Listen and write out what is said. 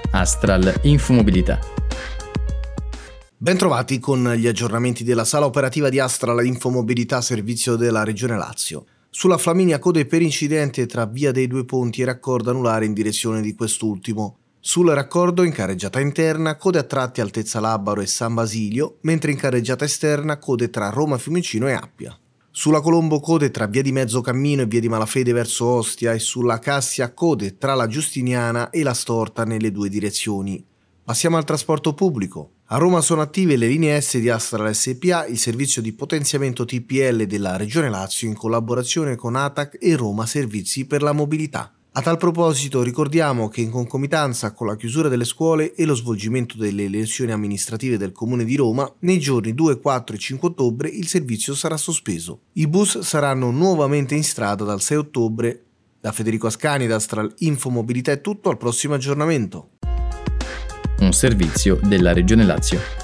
Astral Infomobilità. Bentrovati con gli aggiornamenti della sala operativa di Astral Infomobilità, servizio della Regione Lazio. Sulla Flaminia code per incidente tra Via dei Due Ponti e raccordo anulare in direzione di quest'ultimo. Sul raccordo in carreggiata interna code a tratti altezza Labaro e San Basilio, mentre in carreggiata esterna code tra Roma Fiumicino e Appia. Sulla Colombo code tra Via di Mezzocammino e Via di Malafede verso Ostia, e sulla Cassia code tra la Giustiniana e la Storta nelle due direzioni. Passiamo al trasporto pubblico. A Roma sono attive le linee S di Astral SpA, il servizio di potenziamento TPL della Regione Lazio in collaborazione con ATAC e Roma Servizi per la Mobilità. A tal proposito ricordiamo che in concomitanza con la chiusura delle scuole e lo svolgimento delle elezioni amministrative del Comune di Roma, nei giorni 2, 4 e 5 ottobre il servizio sarà sospeso. I bus saranno nuovamente in strada dal 6 ottobre. Da Federico Ascani ed Astral Infomobilità è tutto, al prossimo aggiornamento. Un servizio della Regione Lazio.